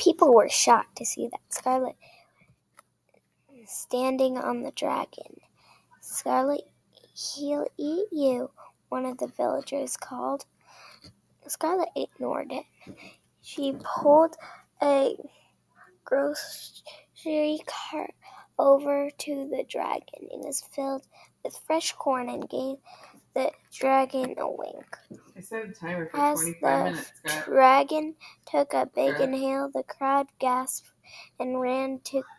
People were shocked to see that Scarlet standing on the dragon. "Scarlet, he'll eat you," one of the villagers called. Scarlet ignored it. She pulled a grocery cart over to the dragon. It was filled with fresh corn and gave the dragon a wink. I set a timer for As 25 minutes, Scott. Dragon took a big inhale, the crowd gasped and ran to